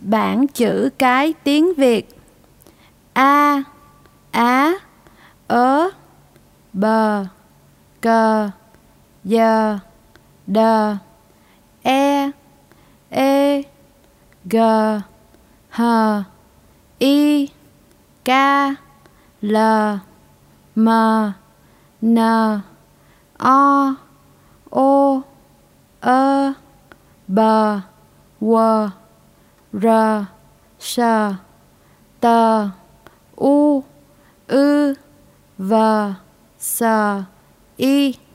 Bảng chữ cái tiếng Việt: A, á, ớ, bờ, cờ, giờ, đờ, e, ê, gờ, hờ, y, ca, lờ, mờ, nờ, o, ô, ơ, bờ, quờ, rờ, sờ, tờ, u, ư, vờ, sờ, y.